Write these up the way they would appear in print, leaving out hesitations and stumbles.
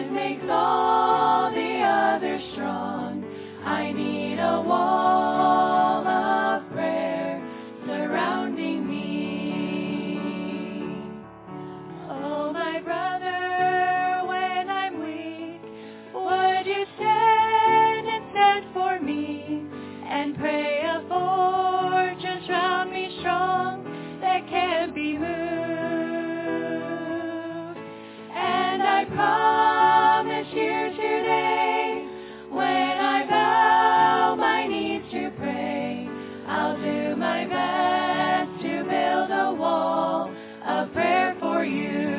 makes all the others strong. I need a wall of prayer surrounding me. Oh, my brother, when I'm weak, would you stand and stand for me and pray a fortress round me strong that can't be moved? And I promise you today, when I bow my knees to pray, I'll do my best to build a wall of prayer for you.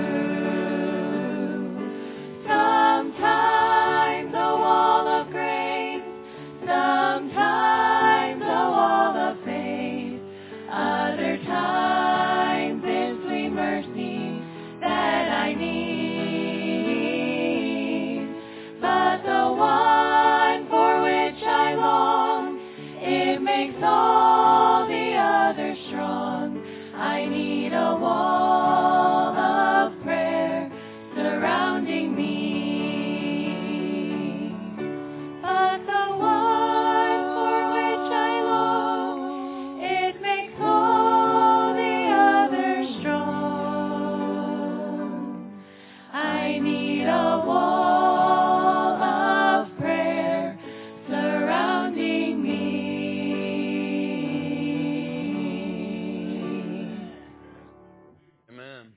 Sometimes a wall of grace, sometimes a wall of faith, other times it's sweet mercy that I need. But the one for which I long, it makes all the others strong. I need a wall of prayer surrounding me. But the one for which I long, it makes all the others strong. I need a wall of prayer surrounding me. Amen.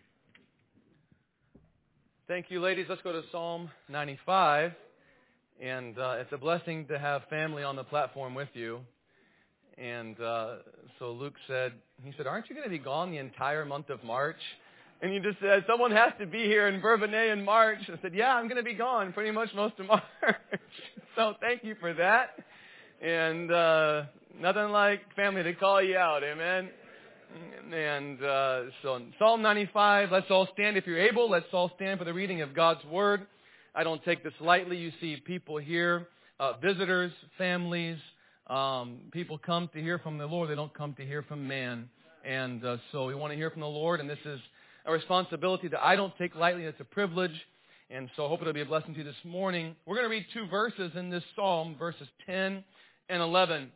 Thank you, ladies. Let's go to Psalm 95. And it's a blessing to have family on the platform with you. And so Luke said, aren't you going to be gone the entire month of March? And you just said, someone has to be here in Bourbonnais in March. I said, yeah, I'm going to be gone pretty much most of March. So thank you for that. And nothing like family to call you out, amen? And so in Psalm 95, let's all stand. If you're able, let's all stand for the reading of God's Word. I don't take this lightly. You see people here, visitors, families, people come to hear from the Lord. They don't come to hear from man. And so we want to hear from the Lord, and this is a responsibility that I don't take lightly. It's a privilege. And so I hope it'll be a blessing to you this morning. We're going to read two verses in this psalm, verses 10 and 11.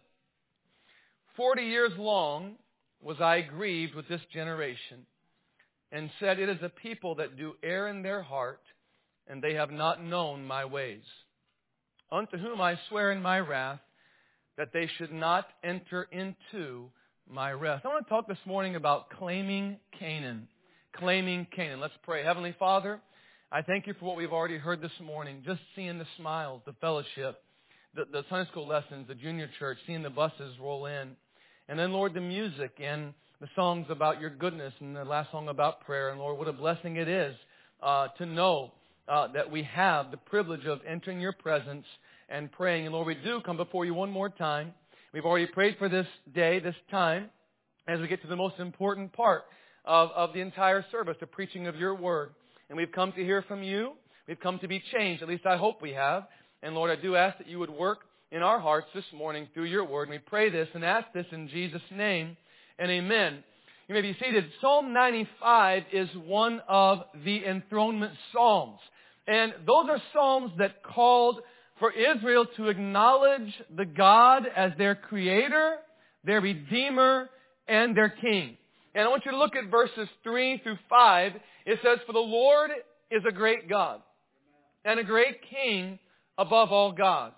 40 years long was I grieved with this generation, and said, it is a people that do err in their heart, and they have not known my ways. Unto whom I swear in my wrath, that they should not enter into my rest. I want to talk this morning about claiming Canaan. Claiming Canaan. Let's pray. Heavenly Father, I thank you for what we've already heard this morning. Just seeing the smiles, the fellowship, the Sunday school lessons, the junior church, seeing the buses roll in. And then, Lord, the music and the songs about your goodness and the last song about prayer. And, Lord, what a blessing it is to know that we have the privilege of entering your presence and praying. And, Lord, we do come before you one more time. We've already prayed for this day, this time, as we get to the most important part of the entire service, the preaching of your word. And we've come to hear from you. We've come to be changed. At least I hope we have. And, Lord, I do ask that you would work in our hearts this morning through your word. And we pray this and ask this in Jesus' name, and amen. You may be seated. Psalm 95 is one of the enthronement psalms. And those are psalms that called for Israel to acknowledge the God as their creator, their redeemer, and their king. And I want you to look at verses 3 through 5. It says, for the Lord is a great God and a great king above all gods.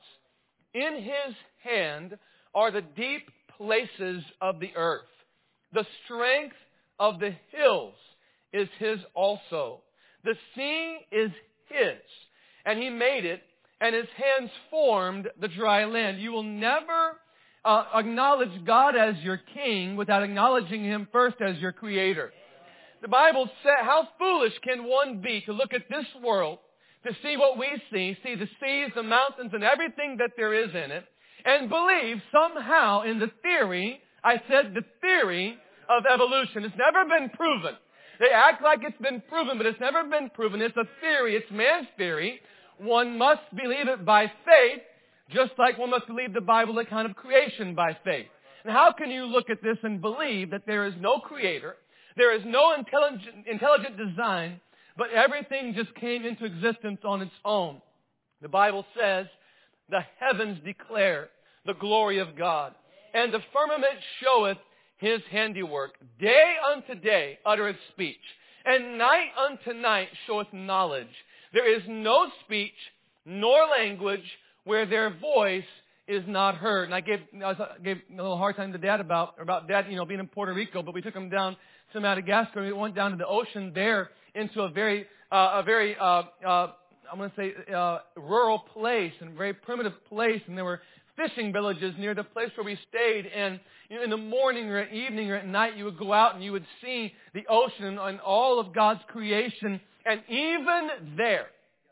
In his hand are the deep places of the earth. The strength of the hills is his also. The sea is his, and he made it, and his hands formed the dry land. You will never acknowledge God as your king without acknowledging him first as your creator. The Bible says, how foolish can one be to look at this world, to see what we see the seas, the mountains, and everything that there is in it, and believe somehow in the theory, I said the theory of evolution. It's never been proven. They act like it's been proven, but it's never been proven. It's a theory. It's man's theory. One must believe it by faith, just like one must believe the Bible account of creation by faith. And how can you look at this and believe that there is no creator, there is no intelligent design, but everything just came into existence on its own. The Bible says, the heavens declare the glory of God, and the firmament showeth his handiwork. Day unto day uttereth speech, and night unto night showeth knowledge. There is no speech nor language where their voice is not heard. And I gave a little hard time to Dad about Dad, being in Puerto Rico, but we took him down to Madagascar. We went down to the ocean there into a very I'm going to say rural place and very primitive place, and there were fishing villages near the place where we stayed. And in the morning or at evening or at night, you would go out and you would see the ocean and all of God's creation. And even there,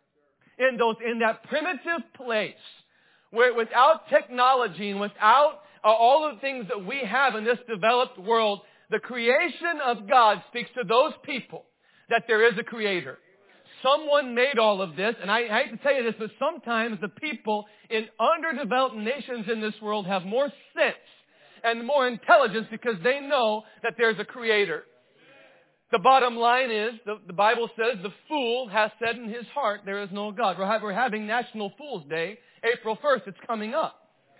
in that primitive place, where without technology and without all of the things that we have in this developed world, the creation of God speaks to those people that there is a creator. Someone made all of this, and I hate to tell you this, but sometimes the people in underdeveloped nations in this world have more sense and more intelligence because they know that there's a creator. The bottom line is, the Bible says, the fool has said in his heart, there is no God. We're having National Fool's Day, April 1st, it's coming up.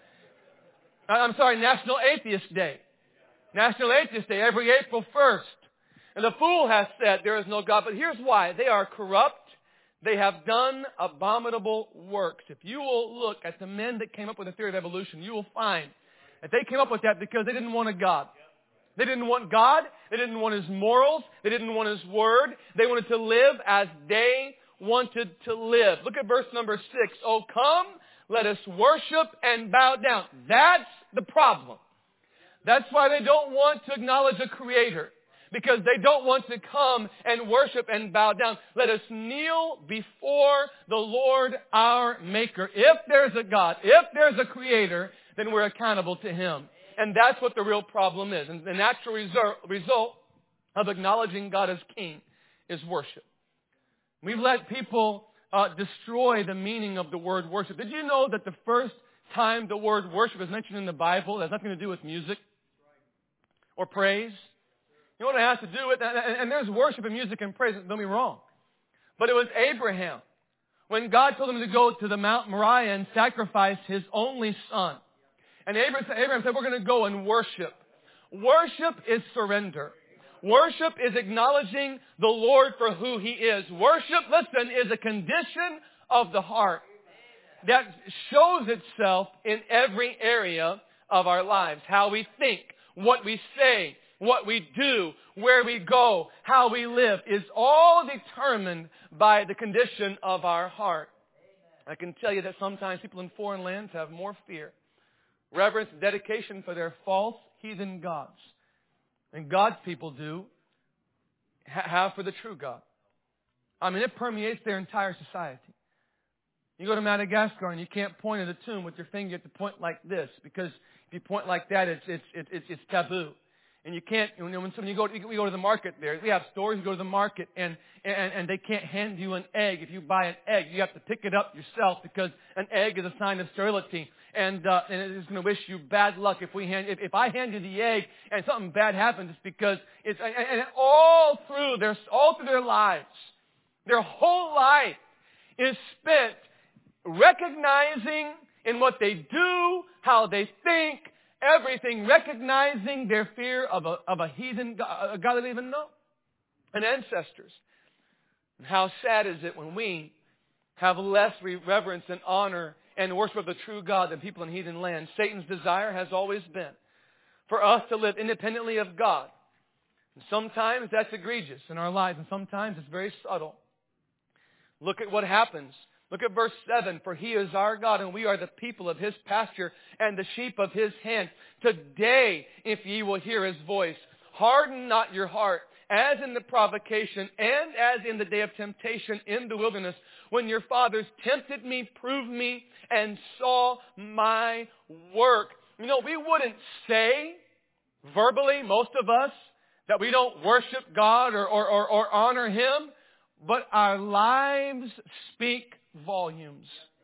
National Atheist Day. National Atheist Day, every April 1st. And the fool has said there is no God. But here's why. They are corrupt. They have done abominable works. If you will look at the men that came up with the theory of evolution, you will find that they came up with that because they didn't want a God. They didn't want God. They didn't want His morals. They didn't want His Word. They wanted to live as they wanted to live. Look at verse number 6. Oh, come, let us worship and bow down. That's the problem. That's why they don't want to acknowledge a Creator. Because they don't want to come and worship and bow down. Let us kneel before the Lord our Maker. If there's a God, if there's a Creator, then we're accountable to Him. And that's what the real problem is. And the natural result of acknowledging God as King is worship. We've let people destroy the meaning of the word worship. Did you know that the first time the word worship is mentioned in the Bible has nothing to do with music or praise? You know what it has to do with? And there's worship and music and praise, don't get me wrong. But it was Abraham. When God told him to go to the Mount Moriah and sacrifice his only son. And Abraham said, we're going to go and worship. Worship is surrender. Worship is acknowledging the Lord for who He is. Worship, listen, is a condition of the heart that shows itself in every area of our lives. How we think, what we say, what we do, where we go, how we live is all determined by the condition of our heart. I can tell you that sometimes people in foreign lands have more fear, reverence, and dedication for their false heathen gods than God's people do have for the true God. I mean, it permeates their entire society. You go to Madagascar and you can't point at a tomb with your finger. You have to point like this, because if you point like that, it's taboo. And you can't, we go to the market there. We have stores, you go to the market, and they can't hand you an egg. If you buy an egg, you have to pick it up yourself, because an egg is a sign of sterility. And it's going to wish you bad luck if I hand you the egg and something bad happens. It's because and all through their lives, their whole life is spent recognizing in what they do, how they think, everything, recognizing their fear of a heathen God, a God they don't even know, and ancestors. And how sad is it when we have less reverence and honor and worship of the true God than people in heathen lands. Satan's desire has always been for us to live independently of God. And sometimes that's egregious in our lives, and sometimes it's very subtle. Look at what happens. Look at verse 7. For He is our God, and we are the people of His pasture and the sheep of His hand. Today, if ye will hear His voice, harden not your heart, as in the provocation and as in the day of temptation in the wilderness, when your fathers tempted me, proved me, and saw my work. You know, we wouldn't say verbally, most of us, that we don't worship God or honor Him, but our lives speak volumes.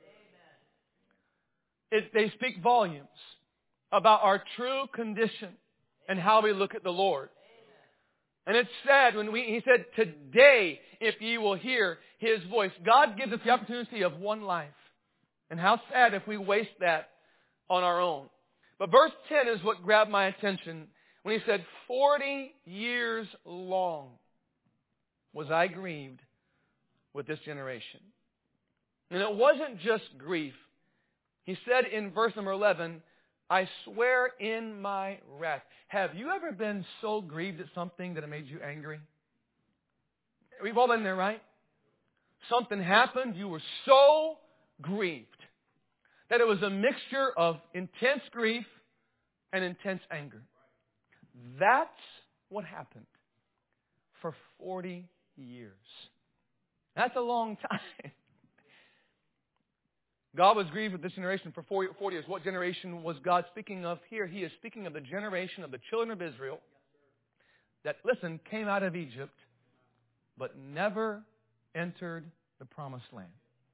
They speak volumes about our true condition and how we look at the Lord. And it's sad when he said, today, if ye will hear His voice. God gives us the opportunity of one life. And how sad if we waste that on our own. But verse 10 is what grabbed my attention when he said, 40 years long was I grieved with this generation. And it wasn't just grief. He said in verse number 11, I swear in my wrath. Have you ever been so grieved at something that it made you angry? We've all been there, right? Something happened, you were so grieved that it was a mixture of intense grief and intense anger. That's what happened for 40 years. That's a long time. God was grieved with this generation for 40 years. What generation was God speaking of here? He is speaking of the generation of the children of Israel that, listen, came out of Egypt but never entered the promised land.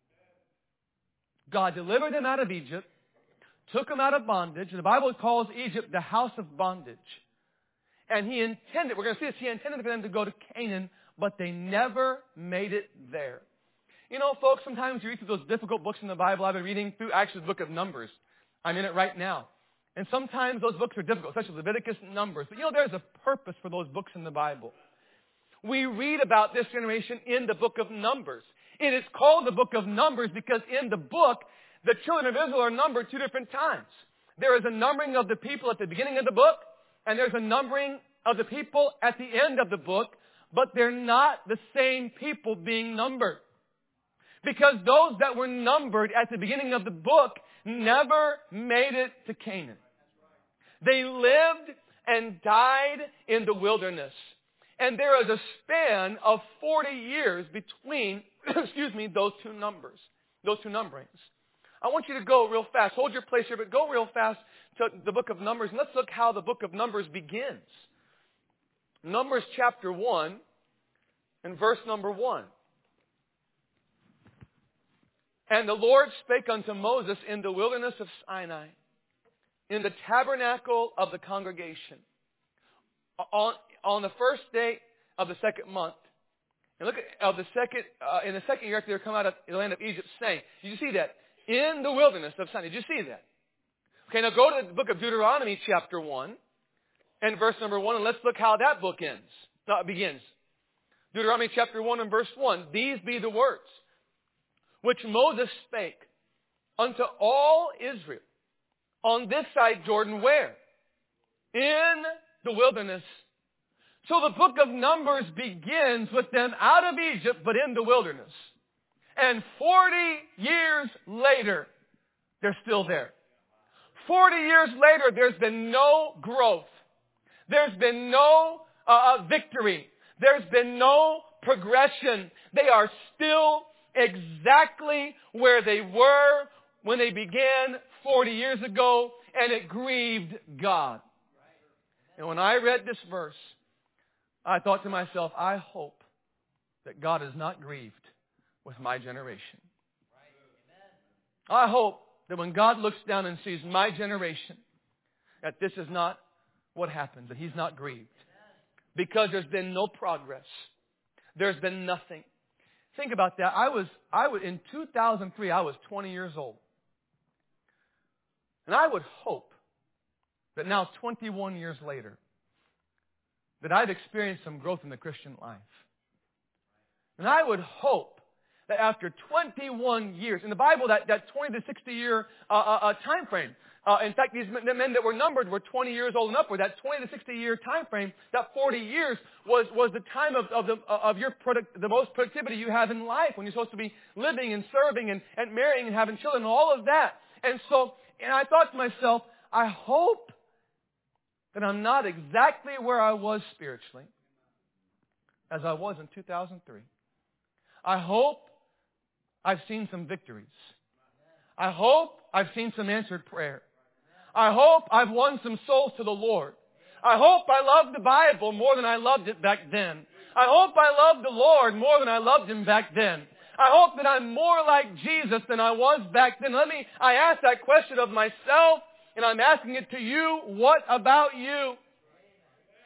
God delivered them out of Egypt, took them out of bondage. The Bible calls Egypt the house of bondage. And He intended, we're going to see this, He intended for them to go to Canaan, but they never made it there. You know, folks, sometimes you read through those difficult books in the Bible. I've been reading through actually the book of Numbers. I'm in it right now. And sometimes those books are difficult, especially Leviticus and Numbers. But you know, there's a purpose for those books in the Bible. We read about this generation in the book of Numbers. It is called the book of Numbers because in the book, the children of Israel are numbered two different times. There is a numbering of the people at the beginning of the book, and there's a numbering of the people at the end of the book, but they're not the same people being numbered. Because those that were numbered at the beginning of the book never made it to Canaan. They lived and died in the wilderness. And there is a span of 40 years between, those two numbers, those two numberings. I want you to go real fast. Hold your place here, but go real fast to the book of Numbers. And let's look how the book of Numbers begins. Numbers chapter 1 and verse number 1. And the Lord spake unto Moses in the wilderness of Sinai, in the tabernacle of the congregation, on the first day of the second month. And look at in the second year after they come out of the land of Egypt, saying, did you see that? In the wilderness of Sinai. Did you see that? Okay, now go to the book of Deuteronomy chapter 1 and verse number 1, and let's look how that book begins. Deuteronomy chapter 1 and verse 1. These be the words which Moses spake unto all Israel on this side Jordan, where? In the wilderness. So the book of Numbers begins with them out of Egypt, but in the wilderness. And 40 years later, they're still there. 40 years later, there's been no growth. There's been no victory. There's been no progression. They are still exactly where they were when they began 40 years ago, and it grieved God. And when I read this verse, I thought to myself, I hope that God is not grieved with my generation. I hope that when God looks down and sees my generation, that this is not what happens, that He's not grieved. Because there's been no progress. There's been nothing. Think about that. In 2003, I was 20 years old. And I would hope that now, 21 years later, that I've experienced some growth in the Christian life. And I would hope that after 21 years, in the Bible, that 20 to 60 year time frame, in fact, these men that were numbered were 20 years old and upward. That 20 to 60 year time frame, that 40 years was the time of your the most productivity you have in life, when you're supposed to be living and serving and marrying and having children and all of that. And I thought to myself, I hope that I'm not exactly where I was spiritually as I was in 2003. I hope I've seen some victories. I hope I've seen some answered prayer. I hope I've won some souls to the Lord. I hope I love the Bible more than I loved it back then. I hope I love the Lord more than I loved Him back then. I hope that I'm more like Jesus than I was back then. I ask that question of myself, and I'm asking it to you. What about you?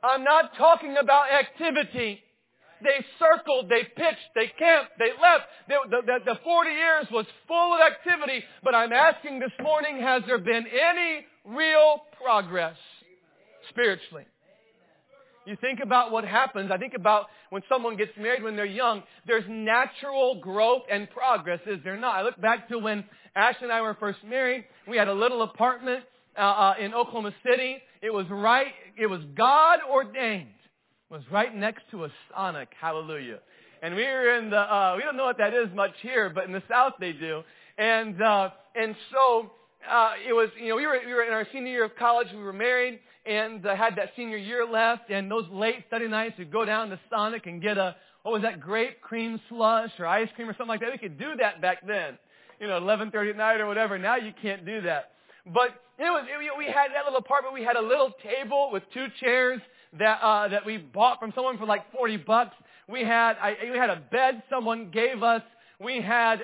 I'm not talking about activity. They circled, they pitched, they camped, they left. The 40 years was full of activity. But I'm asking this morning, has there been any real progress spiritually? You think about what happens. I think about when someone gets married when they're young. There's natural growth and progress, is there not? I look back to when Ashley and I were first married. We had a little apartment in Oklahoma City. It was God ordained. It was right next to a Sonic. Hallelujah. And we were in we don't know what that is much here, but in the South they do. And so it was, we were in our senior year of college. We were married and had that senior year left. And those late study nights, we'd go down to Sonic and get grape cream slush or ice cream or something like that. We could do that back then, 11:30 at night or whatever. Now you can't do that. But we had that little apartment. We had a little table with 2 chairs that we bought from someone for like $40. We had a bed someone gave us. We had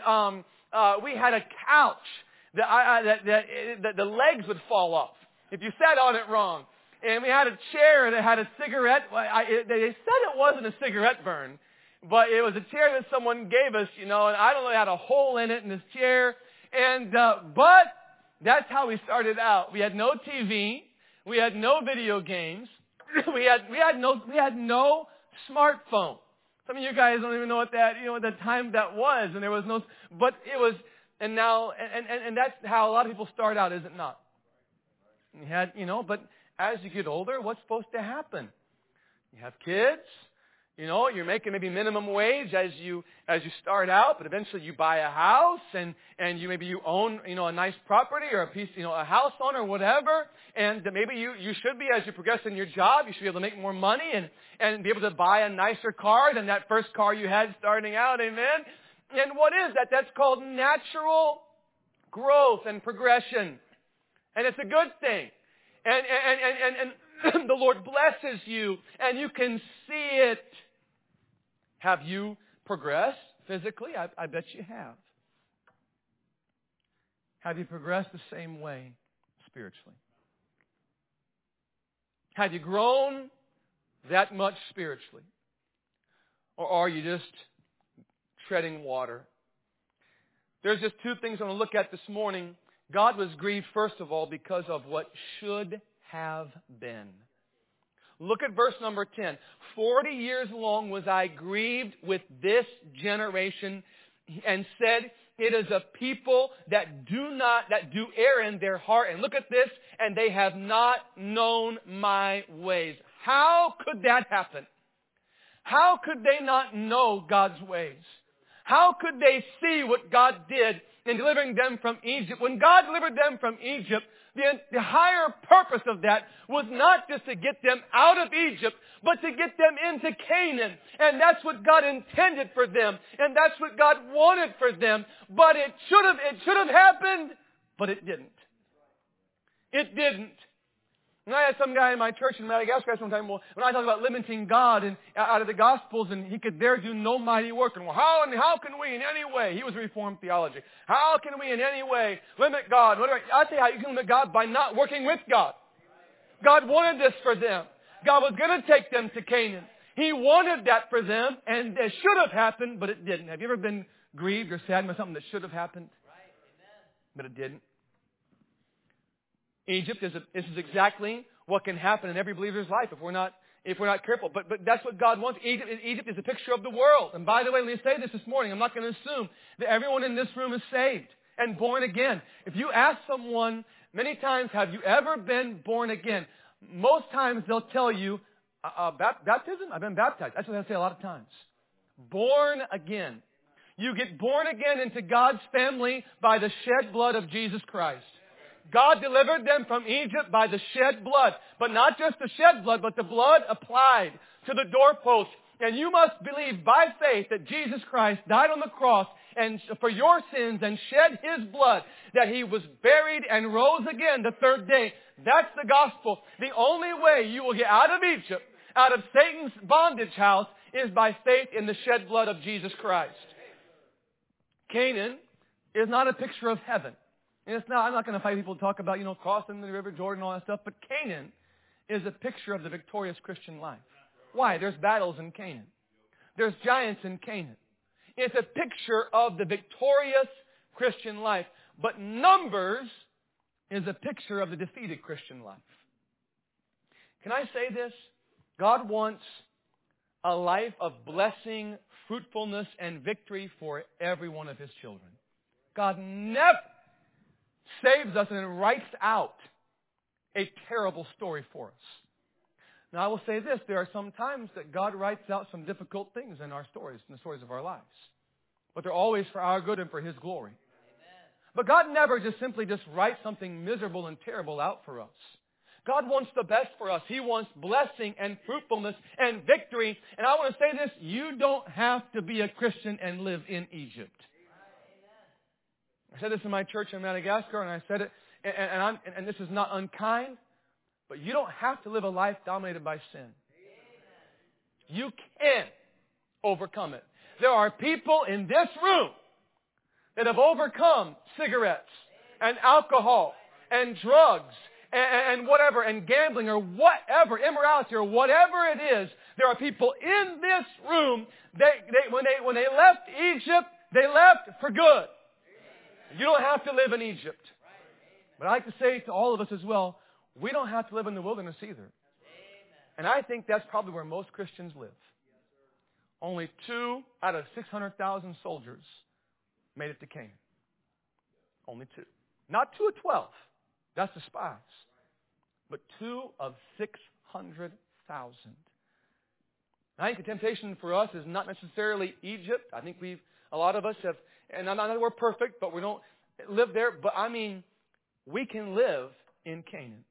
a couch that the legs would fall off if you sat on it wrong. And we had a chair that had a cigarette. They said it wasn't a cigarette burn, but it was a chair that someone gave us, and I don't know, it had a hole in it in this chair. And but that's how we started out. We had no TV. We had no video games. we had no smartphone. Some of you guys don't even know what the time that was, and there was no. But it was, and now, and that's how a lot of people start out, is it not? You had, but as you get older, what's supposed to happen? You have kids. You're making maybe minimum wage as you start out, but eventually you buy a house and you own, a nice property or a piece, a house on or whatever. And maybe you should be, as you progress in your job, you should be able to make more money and be able to buy a nicer car than that first car you had starting out. Amen. And what is that? That's called natural growth and progression. And it's a good thing. And the Lord blesses you and you can see it. Have you progressed physically? I bet you have. Have you progressed the same way spiritually? Have you grown that much spiritually? Or are you just treading water? There's just 2 things I want to look at this morning. God was grieved, first of all, because of what should have been. Look at verse number 10. 40 years long was I grieved with this generation, and said, it is a people that do err in their heart. And look at this, and they have not known my ways. How could that happen? How could they not know God's ways? How could they see what God did in delivering them from Egypt? When God delivered them from Egypt, the higher purpose of that was not just to get them out of Egypt, but to get them into Canaan. And that's what God intended for them. And that's what God wanted for them. But it should have happened, but it didn't. It didn't. And I had some guy in my church in Madagascar one time, when I talk about limiting God and out of the Gospels, and he could there do no mighty work. And how can we in any way? He was Reformed theology. How can we in any way limit God? I'll tell you how you can limit God, by not working with God. God wanted this for them. God was going to take them to Canaan. He wanted that for them, and it should have happened, but it didn't. Have you ever been grieved or saddened by something that should have happened, but it didn't? Egypt this is exactly what can happen in every believer's life if we're not careful. But that's what God wants. Egypt is a picture of the world. And by the way, let me say this morning. I'm not going to assume that everyone in this room is saved and born again. If you ask someone many times, have you ever been born again? Most times they'll tell you, baptism? I've been baptized. That's what they'll say a lot of times. Born again. You get born again into God's family by the shed blood of Jesus Christ. God delivered them from Egypt by the shed blood. But not just the shed blood, but the blood applied to the doorpost. And you must believe by faith that Jesus Christ died on the cross and for your sins and shed His blood, that He was buried and rose again the 3rd day. That's the gospel. The only way you will get out of Egypt, out of Satan's bondage house, is by faith in the shed blood of Jesus Christ. Canaan is not a picture of heaven. And I'm not going to fight people to talk about, crossing the River Jordan and all that stuff, but Canaan is a picture of the victorious Christian life. Why? There's battles in Canaan. There's giants in Canaan. It's a picture of the victorious Christian life. But Numbers is a picture of the defeated Christian life. Can I say this? God wants a life of blessing, fruitfulness, and victory for every one of His children. God never saves us and then writes out a terrible story for us. Now, I will say this. There are some times that God writes out some difficult things in our stories, in the stories of our lives. But they're always for our good and for His glory. Amen. But God never simply writes something miserable and terrible out for us. God wants the best for us. He wants blessing and fruitfulness and victory. And I want to say this. You don't have to be a Christian and live in Egypt. I said this in my church in Madagascar, and I said it, and this is not unkind, but you don't have to live a life dominated by sin. You can overcome it. There are people in this room that have overcome cigarettes and alcohol and drugs and whatever, and gambling or whatever, immorality or whatever it is. There are people in this room, when they left Egypt, they left for good. You don't have to live in Egypt. But I like to say to all of us as well, we don't have to live in the wilderness either. And I think that's probably where most Christians live. Only 2 out of 600,000 soldiers made it to Canaan. Only 2. Not 2 of 12. That's the spies. But 2 of 600,000. I think the temptation for us is not necessarily Egypt. I think a lot of us have, and not that we're perfect, but we don't live there. But I mean, we can live in Canaan.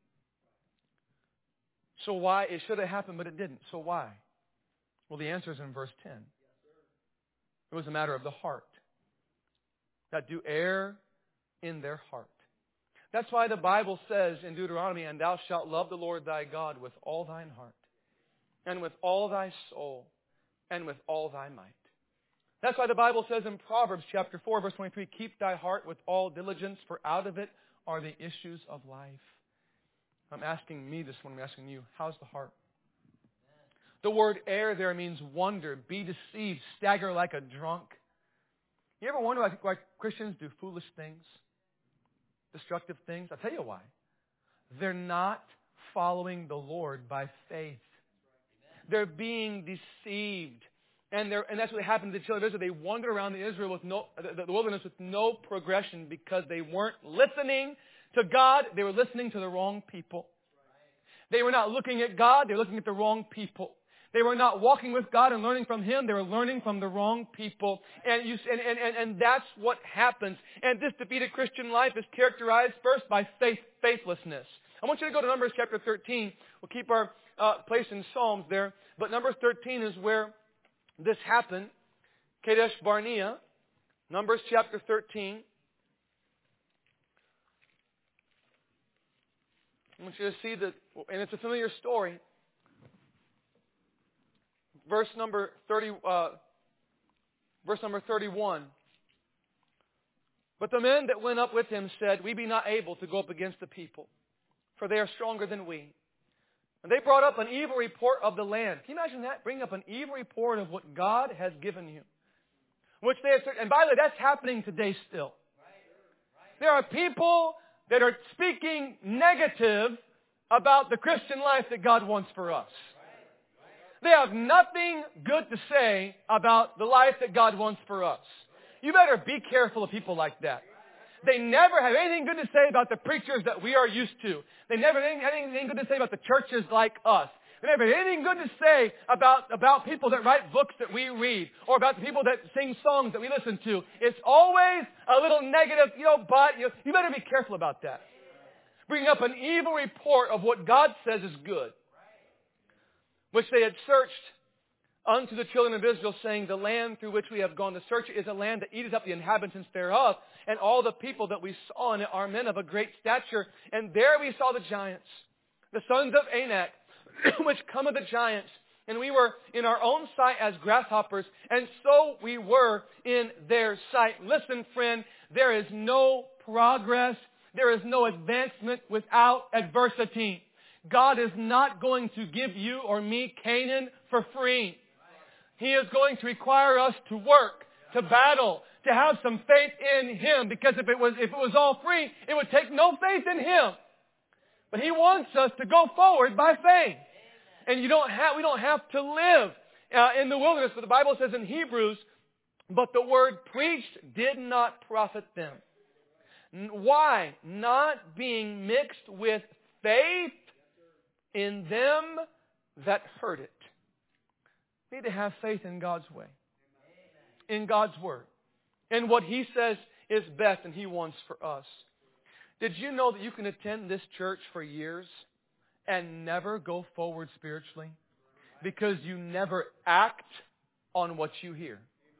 So why? It should have happened, but it didn't. So why? Well, the answer is in verse 10. It was a matter of the heart. That do err in their heart. That's why the Bible says in Deuteronomy, and thou shalt love the Lord thy God with all thine heart, and with all thy soul, and with all thy might. That's why the Bible says in Proverbs chapter 4, verse 23, keep thy heart with all diligence, for out of it are the issues of life. I'm asking me this one, I'm asking you, how's the heart? The word err there means wander, be deceived, stagger like a drunk. You ever wonder why Christians do foolish things? Destructive things? I'll tell you why. They're not following the Lord by faith. They're being deceived. And that's what happened to the children of Israel. They wandered around the wilderness with no progression because they weren't listening to God. They were listening to the wrong people. They were not looking at God. They were looking at the wrong people. They were not walking with God and learning from Him. They were learning from the wrong people. And that's what happens. And this defeated Christian life is characterized first by faithlessness. I want you to go to Numbers chapter 13. We'll keep our place in Psalms there. But Numbers 13 is where this happened. Kadesh Barnea. Numbers chapter 13. I want you to see that, and it's a familiar story. Verse number 31. But the men that went up with him said, we be not able to go up against the people, for they are stronger than we. And they brought up an evil report of the land. Can you imagine that? Bring up an evil report of what God has given you. Which they have, and by the way, that's happening today still. There are people that are speaking negative about the Christian life that God wants for us. They have nothing good to say about the life that God wants for us. You better be careful of people like that. They never have anything good to say about the preachers that we are used to. They never have anything good to say about the churches like us. They never have anything good to say about people that write books that we read, or about the people that sing songs that we listen to. It's always a little negative, but you better be careful about that. Bring up an evil report of what God says is good, which they had searched unto the children of Israel, saying, the land through which we have gone to search is a land that eateth up the inhabitants thereof, and all the people that we saw in it are men of a great stature. And there we saw the giants, the sons of Anak, which come of the giants. And we were in our own sight as grasshoppers, and so we were in their sight. Listen, friend, there is no progress. There is no advancement without adversity. God is not going to give you or me Canaan for free. He is going to require us to work, to battle, to have some faith in Him. Because if it was all free, it would take no faith in Him. But He wants us to go forward by faith. And we don't have to live in the wilderness. But the Bible says in Hebrews, but the word preached did not profit them. Why? Not being mixed with faith in them that heard it. We need to have faith in God's way, in God's Word, in what He says is best and He wants for us. Did you know that you can attend this church for years and never go forward spiritually? Because you never act on what you hear.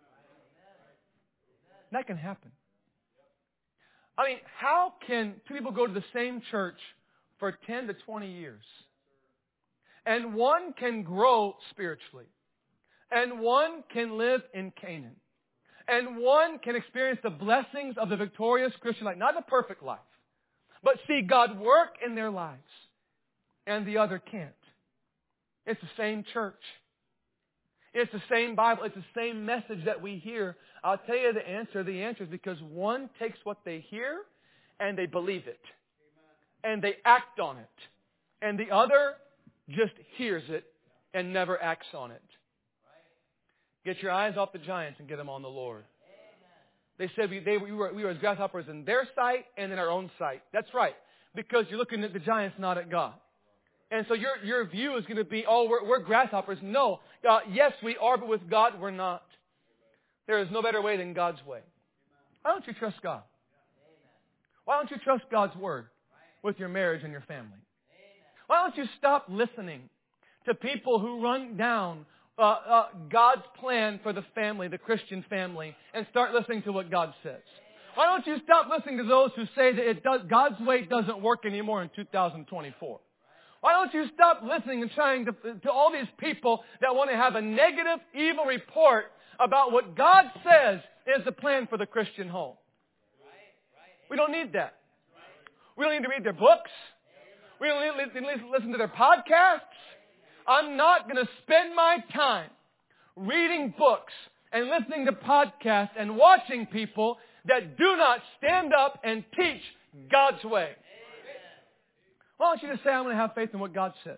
That can happen. I mean, how can two people go to the same church for 10 to 20 years? And one can grow spiritually. And one can live in Canaan. And one can experience the blessings of the victorious Christian life. Not a perfect life. But see God work in their lives. And the other can't. It's the same church. It's the same Bible. It's the same message that we hear. I'll tell you the answer. The answer is because one takes what they hear and they believe it. And they act on it. And the other just hears it and never acts on it. Get your eyes off the giants and get them on the Lord. They said we were as grasshoppers in their sight and in our own sight. That's right. Because you're looking at the giants, not at God. And so your view is going to be, oh, we're grasshoppers. No. Yes, we are, but with God, we're not. There is no better way than God's way. Why don't you trust God? Why don't you trust God's Word with your marriage and your family? Why don't you stop listening to people who run down God's plan for the family, the Christian family, and start listening to what God says? Why don't you stop listening to those who say that God's way doesn't work anymore in 2024? Why don't you stop listening and trying to all these people that want to have a negative, evil report about what God says is the plan for the Christian home? We don't need that. We don't need to read their books. We don't need to listen to their podcasts. I'm not going to spend my time reading books and listening to podcasts and watching people that do not stand up and teach God's way. Why don't you just say, I'm going to have faith in what God says?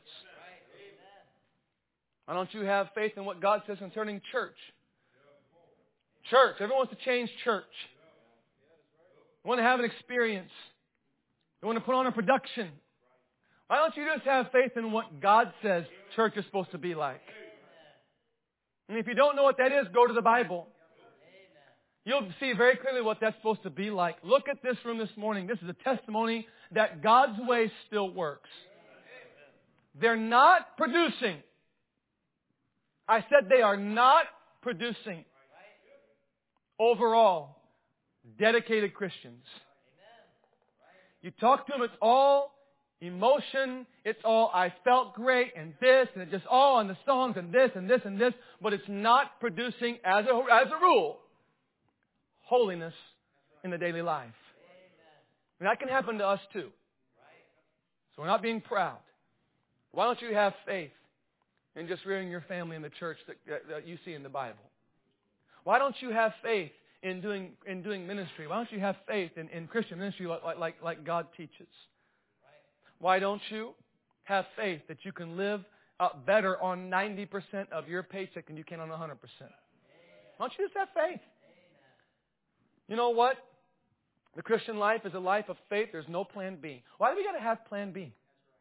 Why don't you have faith in what God says concerning church? Church. Everyone wants to change church. They want to have an experience. They want to put on a production. Why don't you just have faith in what God says church is supposed to be like? And if you don't know what that is, go to the Bible. You'll see very clearly what that's supposed to be like. Look at this room this morning. This is a testimony that God's way still works. They're not producing. I said they are not producing overall dedicated Christians. You talk to them, it's all emotion. It's all I felt great and this and it's just all on the songs and this and this and this. But it's not producing as a rule holiness in the daily life. And that can happen to us too. So we're not being proud. Why don't you have faith in just rearing your family in the church that you see in the Bible? Why don't you have faith in doing ministry? Why don't you have faith in Christian ministry like God teaches? Why don't you have faith that you can live better on 90% of your paycheck than you can on 100%? Why don't you just have faith? You know what? The Christian life is a life of faith. There's no plan B. Why do we got to have plan B?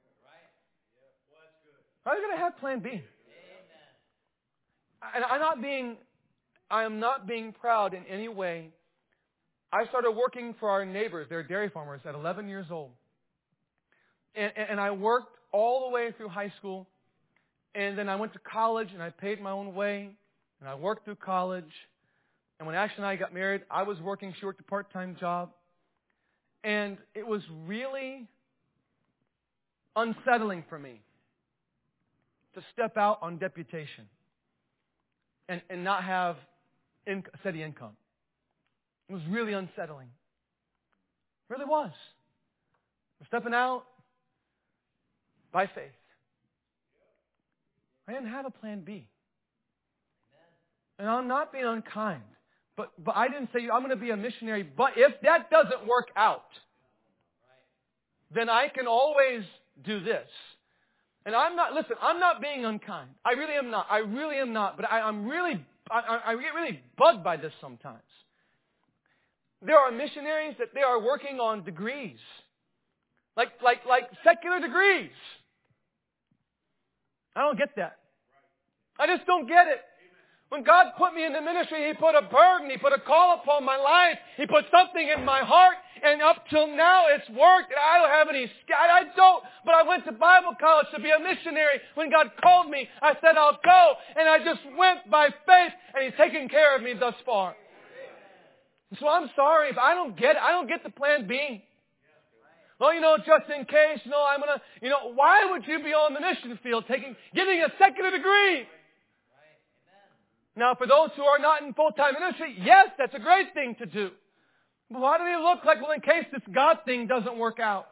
Why do we got to have plan B? And I am not being proud in any way. I started working for our neighbors. They're dairy farmers at 11 years old. And I worked all the way through high school. And then I went to college and I paid my own way. And I worked through college. And when Ashley and I got married, I was working. She worked a part-time job. And it was really unsettling for me to step out on deputation and not have steady income. It was really unsettling. It really was. We're stepping out. by faith. I didn't have a plan B. And I'm not being unkind. But I didn't say, I'm going to be a missionary. But if that doesn't work out, then I can always do this. And I'm not being unkind. I really am not. But I get really bugged by this sometimes. There are missionaries that they are working on degrees. Like secular degrees. I don't get that. I just don't get it. When God put me in the ministry, He put a burden, He put a call upon my life, He put something in my heart, and up till now it's worked, and I don't have any, but I went to Bible college to be a missionary. When God called me, I said, I'll go, and I just went by faith, and He's taken care of me thus far. So I'm sorry if I don't get it. I don't get the plan B. Well, just in case, I'm going to, why would you be on the mission field getting a secular degree? Now, for those who are not in full-time ministry, yes, that's a great thing to do. But why do they look like, well, in case this God thing doesn't work out?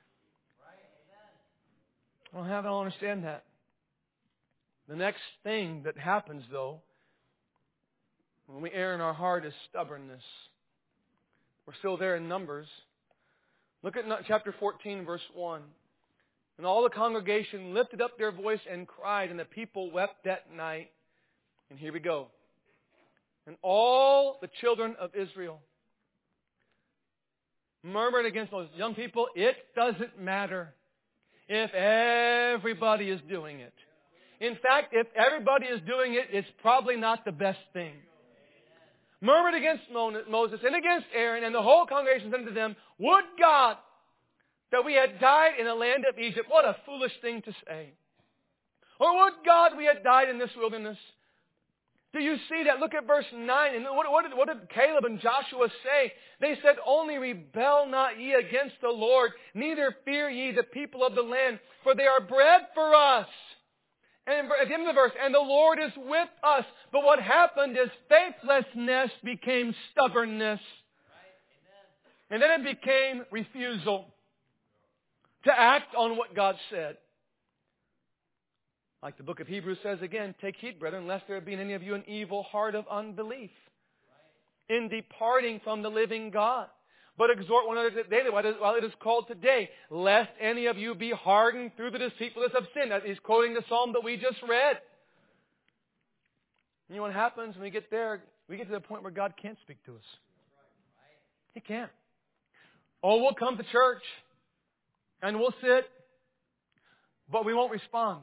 I don't understand that. The next thing that happens, though, when we err in our heart is stubbornness. We're still there in Numbers. Look at chapter 14, verse 1. And all the congregation lifted up their voice and cried, and the people wept that night. And here we go. And all the children of Israel murmured against those young people. It doesn't matter if everybody is doing it. In fact, if everybody is doing it, it's probably not the best thing. Murmured against Moses and against Aaron, and the whole congregation said to them, would God that we had died in the land of Egypt. What a foolish thing to say. Or would God we had died in this wilderness. Do you see that? Look at verse 9. And what did Caleb and Joshua say? They said, only rebel not ye against the Lord, neither fear ye the people of the land, for they are bread for us. And at the end of the verse, and the Lord is with us. But what happened is faithlessness became stubbornness. And then it became refusal to act on what God said. Like the book of Hebrews says again, take heed, brethren, lest there be in any of you an evil heart of unbelief in departing from the living God. But exhort one another daily while it is called today, lest any of you be hardened through the deceitfulness of sin. He's quoting the psalm that we just read. You know what happens when we get there? We get to the point where God can't speak to us. He can't. Oh, we'll come to church and we'll sit, but we won't respond.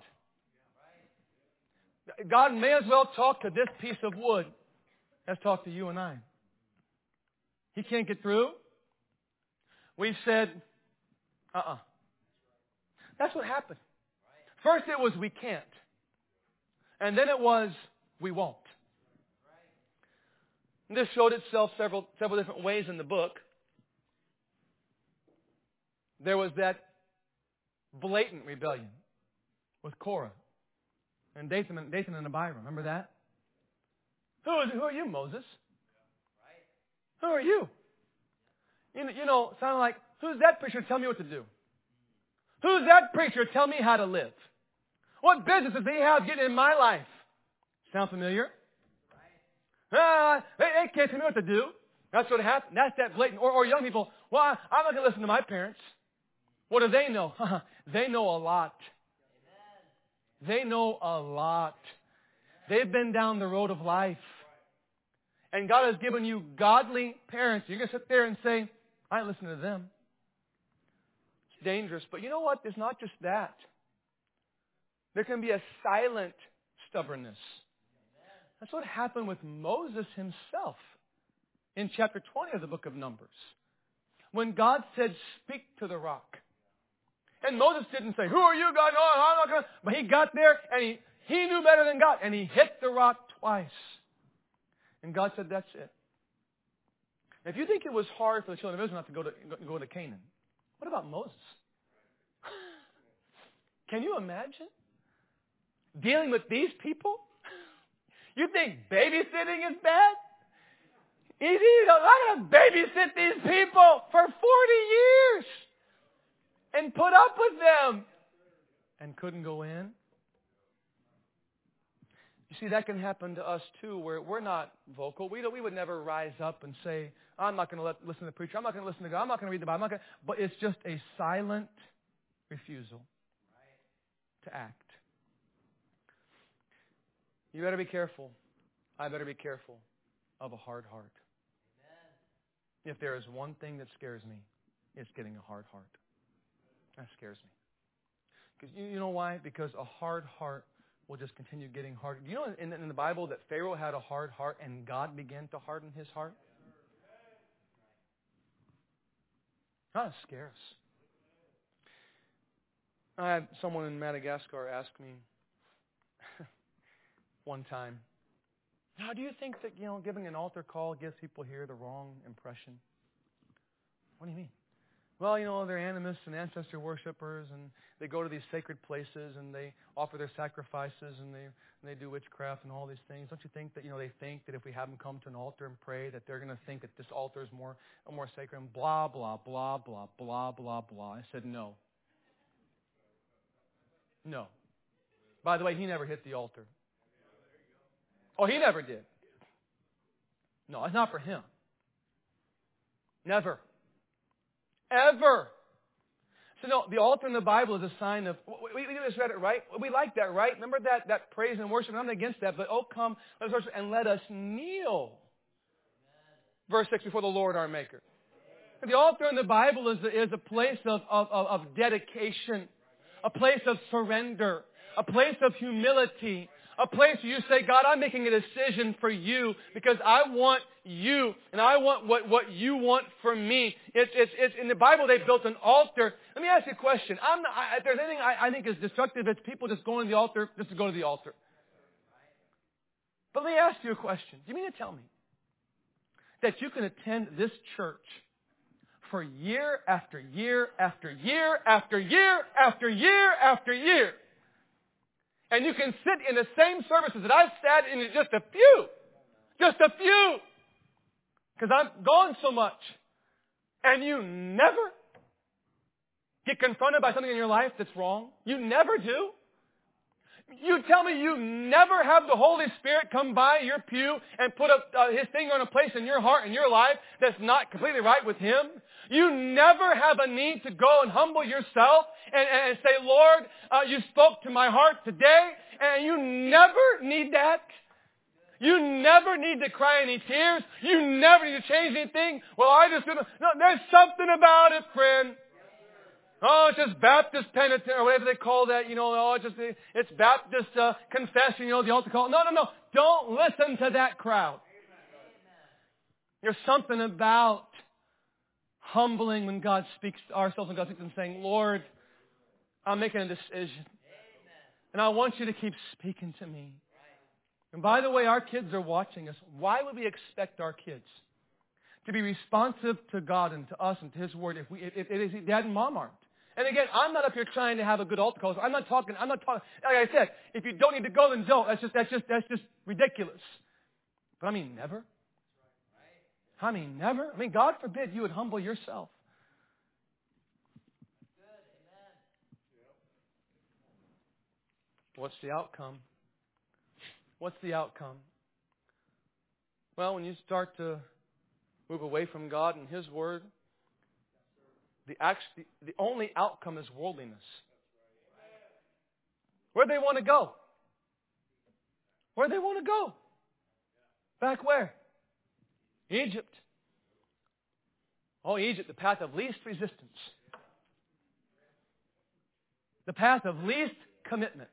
God may as well talk to this piece of wood as talk to you and I. He can't get through. We've said, That's what happened. First it was we can't. And then it was we won't. And this showed itself several different ways in the book. There was that blatant rebellion with Korah and Dathan and Abiram. Remember that? Who are you, Moses? Who are you? Sound like, who's that preacher? Tell me what to do. Who's that preacher? Tell me how to live. What business does he have getting in my life? Sound familiar? They can't tell me what to do. That's what happened. That's that blatant. Or young people, well, I'm not going to listen to my parents. What do they know? They know a lot. They know a lot. They've been down the road of life. And God has given you godly parents. You're going to sit there and say, I ain't listening to them. It's dangerous. But you know what? It's not just that. There can be a silent stubbornness. That's what happened with Moses himself in chapter 20 of the book of Numbers. When God said, speak to the rock. And Moses didn't say, who are you, God? No, I'm not going to. But he got there and he knew better than God. And he hit the rock twice. And God said, that's it. If you think it was hard for the children of Israel not to go to Canaan, what about Moses? Can you imagine dealing with these people? You think babysitting is bad? Easy. I'm going to babysit these people for 40 years and put up with them. and couldn't go in? You see, that can happen to us too, where we're not vocal. We would never rise up and say, I'm not going to listen to the preacher. I'm not going to listen to God. I'm not going to read the Bible. But it's just a silent refusal to act. You better be careful. I better be careful of a hard heart. If there is one thing that scares me, it's getting a hard heart. That scares me. Because you know why? Because a hard heart will just continue getting harder. Do you know in the Bible that Pharaoh had a hard heart and God began to harden his heart? That scares. I had someone in Madagascar ask me one time, how do you think that, giving an altar call gives people here the wrong impression? What do you mean? Well, they're animists and ancestor worshipers, and they go to these sacred places, and they offer their sacrifices, and they do witchcraft and all these things. Don't you think that, they think that if we have them come to an altar and pray, that they're going to think that this altar is more sacred, and blah, blah, blah, blah, blah, blah, blah. I said, no. No. By the way, he never hit the altar. Oh, he never did. No, it's not for him. Never. Ever. So no, the altar in the Bible is a sign of, we just read it, right? We like that, right? Remember that praise and worship? I'm not against that, but come, let us worship and let us kneel. Verse 6, before the Lord our Maker. The altar in the Bible is a place of dedication, a place of surrender, a place of humility, a place where you say, God, I'm making a decision for you because I want you and I want what you want for me. It's in the Bible they built an altar. Let me ask you a question. If there's anything I think is destructive, it's people just going to the altar just to go to the altar. But let me ask you a question. Do you mean to tell me that you can attend this church for year after year after year after year after year after year, and you can sit in the same services that I've sat in just a few, because I'm gone so much, and you never get confronted by something in your life that's wrong? You never do? You tell me you never have the Holy Spirit come by your pew and put His finger on a place in your heart and your life that's not completely right with Him? You never have a need to go and humble yourself and say, Lord, you spoke to my heart today, and you never need that? You never need to cry any tears. You never need to change anything. Well, I just didn't. No, there's something about it, friend. Oh, it's just Baptist penitence, or whatever they call that, it's Baptist confession, the altar call. No. Don't listen to that crowd. There's something about humbling when God speaks to ourselves and God speaks and saying, Lord, I'm making a decision. And I want you to keep speaking to me. And by the way, our kids are watching us. Why would we expect our kids to be responsive to God and to us and to His Word if Dad and Mom aren't? And again, I'm not up here trying to have a good altar call. I'm not talking. Like I said, if you don't need to go, then don't. That's just ridiculous. But I mean, never. I mean, never. I mean, God forbid you would humble yourself. What's the outcome? What's the outcome? Well, when you start to move away from God and His Word, the only outcome is worldliness. Where do they want to go? Where do they want to go? Back where? Egypt. Oh, Egypt, the path of least resistance. The path of least commitment.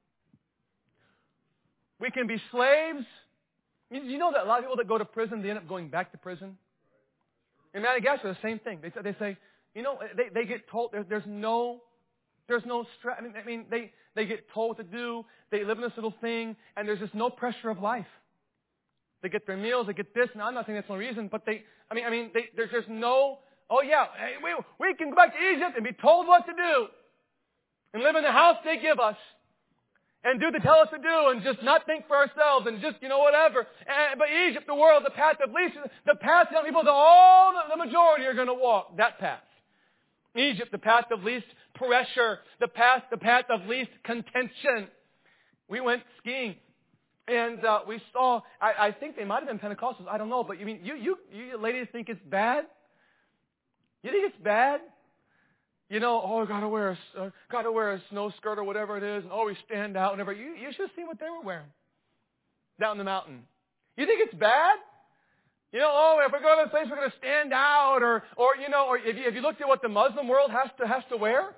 We can be slaves. You know that a lot of people that go to prison, they end up going back to prison? In Madagascar, the same thing. They say, they get told there's no stress. I mean, they get told what to do. They live in this little thing, and there's just no pressure of life. They get their meals, they get this, and I'm not saying that's no reason, but there's just no, we can go back to Egypt and be told what to do, and live in the house they give us, and do what they tell us to do, and just not think for ourselves, and just, whatever. But Egypt, the world, the path of least, the path young people, the majority are going to walk, that path. Egypt, the path of least pressure, the path of least contention. We went skiing, and we saw, I think they might have been Pentecostals, I don't know, but you ladies think it's bad? You think it's bad? Gotta wear a snow skirt or whatever it is, and we stand out, whatever. You should have seen what they were wearing down the mountain. You think it's bad? If we go to a place, we're going to stand out, or if you looked at what the Muslim world has to wear.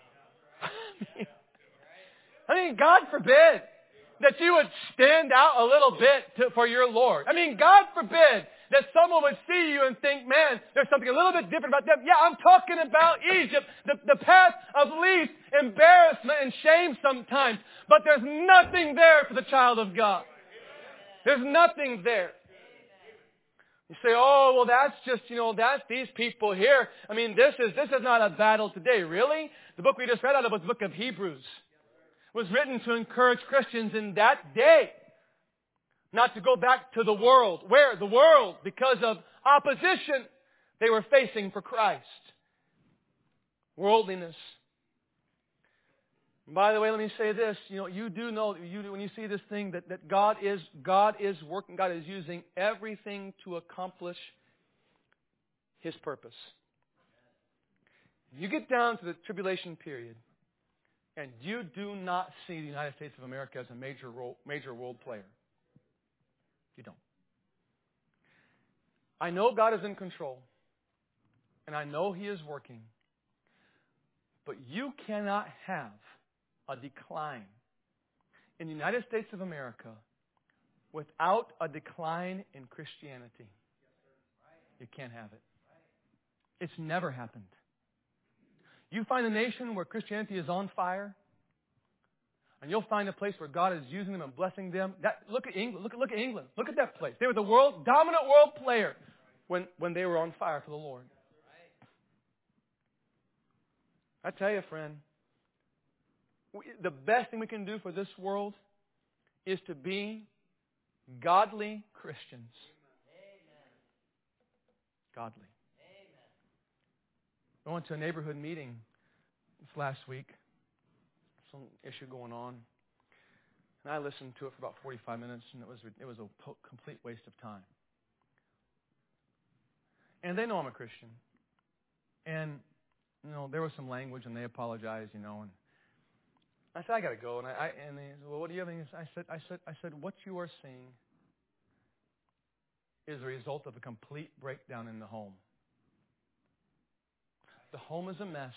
God forbid that you would stand out a little bit for your Lord. God forbid that someone would see you and think, man, there's something a little bit different about them. Yeah, I'm talking about Egypt, the path of least embarrassment and shame sometimes. But there's nothing there for the child of God. There's nothing there. You say, that's just, that's these people here. This is not a battle today. Really? The book we just read out of was the book of Hebrews. It was written to encourage Christians in that day not to go back to the world. Where? The world, because of opposition they were facing for Christ. Worldliness. And by the way, let me say this. You do know, when you see this thing, that God is working, God is using everything to accomplish His purpose. You get down to the tribulation period, and you do not see the United States of America as a major world player. You don't. I know God is in control, and I know He is working, but you cannot have a decline in the United States of America without a decline in Christianity. You can't have it. It's never happened. You find a nation where Christianity is on fire, and you'll find a place where God is using them and blessing them. Look at England. Look at England. Look at that place. They were the dominant world player when they were on fire for the Lord. I tell you, friend, the best thing we can do for this world is to be godly Christians. Godly. I went to a neighborhood meeting this last week. Some issue going on. And I listened to it for about 45 minutes, and it was a complete waste of time. And they know I'm a Christian. And, there was some language, and they apologized, and I said, I got to go. And they said, well, what do you have? I said, what you are seeing is a result of a complete breakdown in the home. The home is a mess.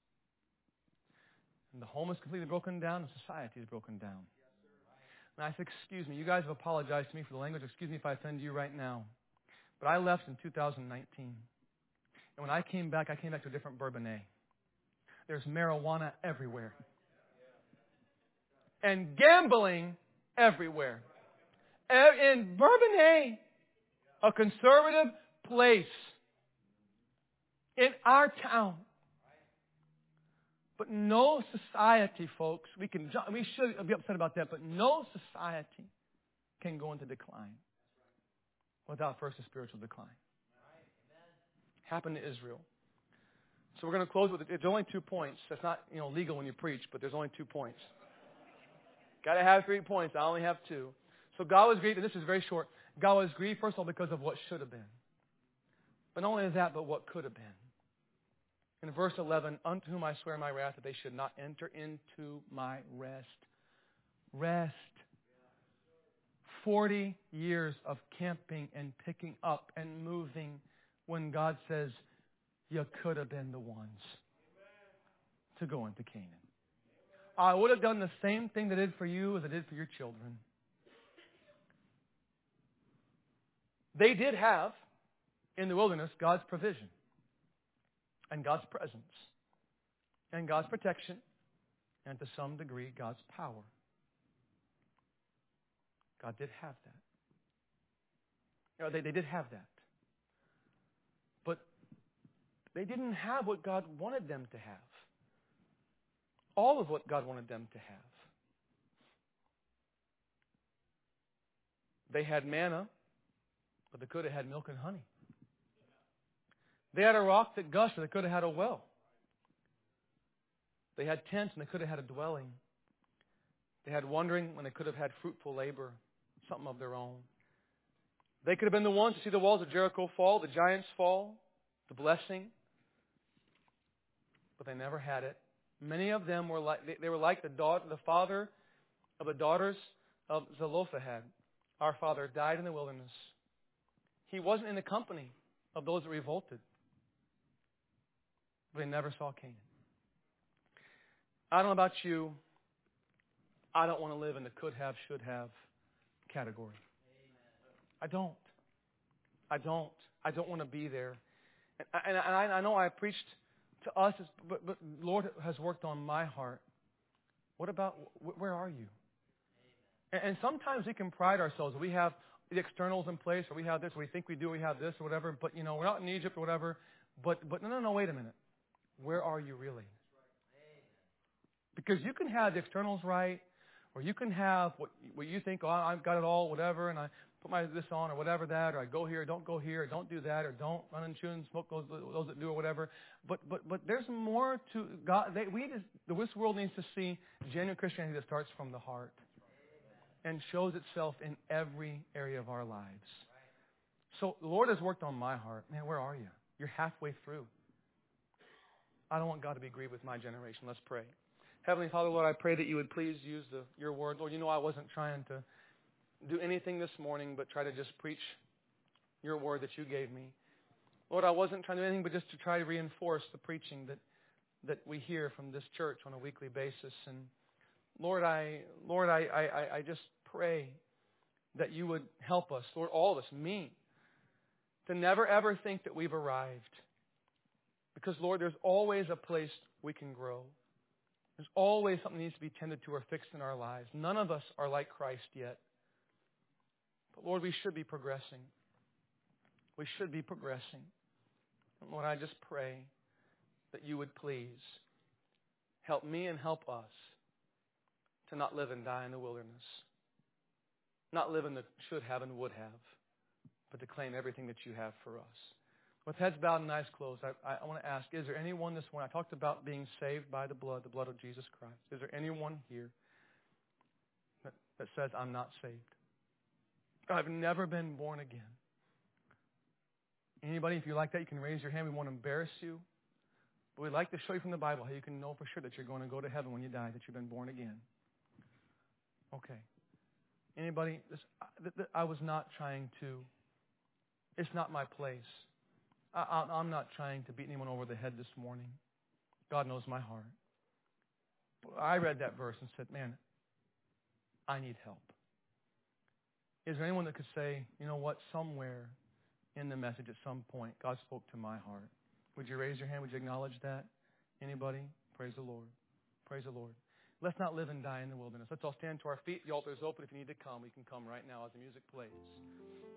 And the home is completely broken down, and society is broken down. And I said, excuse me, you guys have apologized to me for the language. Excuse me if I offend you right now. But I left in 2019. And when I came back to a different Bourbonnais. There's marijuana everywhere. And gambling everywhere. In Bourbonnais, a conservative place in our town. But no society, folks, we should be upset about that, but no society can go into decline without first a spiritual decline. Happened to Israel. So we're going to close with it. It's only 2 points. That's not legal when you preach, but there's only 2 points. Got to have 3 points. I only have 2. So God was grieved, and this is very short. God was grieved, first of all, because of what should have been. But not only that, but what could have been. In verse 11, unto whom I swear my wrath that they should not enter into my rest. Rest. 40 years of camping and picking up and moving when God says, you could have been the ones to go into Canaan. I would have done the same thing that I did for you as I did for your children. They did have, in the wilderness, God's provision and God's presence and God's protection and to some degree God's power. God did have that. They did have that. But they didn't have what God wanted them to have. All of what God wanted them to have. They had manna, but they could have had milk and honey. They had a rock that gushed, but they could have had a well. They had tents when they could have had a dwelling. They had wandering when they could have had fruitful labor, something of their own. They could have been the ones to see the walls of Jericho fall, the giants fall, the blessing. But they never had it. Many of them were like the father of the daughters of Zelophehad. Our father died in the wilderness. He wasn't in the company of those that revolted. But they never saw Canaan. I don't know about you. I don't want to live in the could have, should have category. I don't. I don't want to be there. And I know I preached to us, but Lord has worked on my heart. What about, where are you? And sometimes we can pride ourselves. We have the externals in place, or we have this, or we think we do, we have this, or whatever. But, we're out in Egypt or whatever. But no, wait a minute. Where are you really? Because you can have the externals right, or you can have what you think, I've got it all, whatever, and I put my this on, or whatever that, or I go here, don't go here, or don't do that, or don't run and chew and smoke those that do, or whatever. But there's more to God. This world needs to see genuine Christianity that starts from the heart and shows itself in every area of our lives. So the Lord has worked on my heart. Man, where are you? You're halfway through. I don't want God to be grieved with my generation. Let's pray. Heavenly Father, Lord, I pray that you would please use your word. Lord, I wasn't trying to do anything this morning but try to just preach your word that you gave me. Lord, I wasn't trying to do anything but just to try to reinforce the preaching that we hear from this church on a weekly basis. And Lord, I just pray that you would help us, Lord, all of us, me, to never ever think that we've arrived. Because, Lord, there's always a place we can grow. There's always something that needs to be tended to or fixed in our lives. None of us are like Christ yet. But, Lord, we should be progressing. We should be progressing. And, Lord, I just pray that you would please help me and help us to not live and die in the wilderness. Not live in the should have and would have, but to claim everything that you have for us. With heads bowed and eyes closed, I want to ask, is there anyone this morning, I talked about being saved by the blood of Jesus Christ. Is there anyone here that says, I'm not saved? I've never been born again. Anybody, if you're like that, you can raise your hand. We won't embarrass you. But we'd like to show you from the Bible how you can know for sure that you're going to go to heaven when you die, that you've been born again. Okay. Anybody? I was not trying to. It's not my place. I'm not trying to beat anyone over the head this morning. God knows my heart. But I read that verse and said, man, I need help. Is there anyone that could say, you know what, somewhere in the message at some point, God spoke to my heart? Would you raise your hand? Would you acknowledge that? Anybody? Praise the Lord. Praise the Lord. Let's not live and die in the wilderness. Let's all stand to our feet. The altar is open. If you need to come, we can come right now as the music plays.